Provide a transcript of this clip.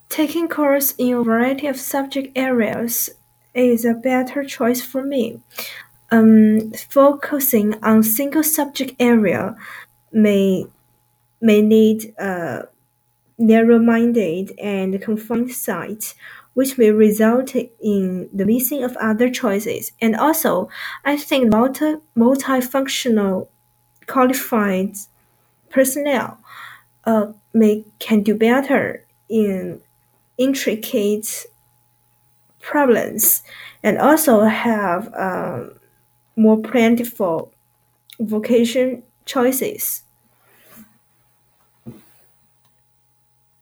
Taking course in a variety of subject areas is a better choice for me. Focusing on single subject area may may need a narrow-minded and confined sight, which may result in the missing of other choices. And also, I think multifunctional qualified personnel may can do better in intricate problems and also have more plentiful vocation choices.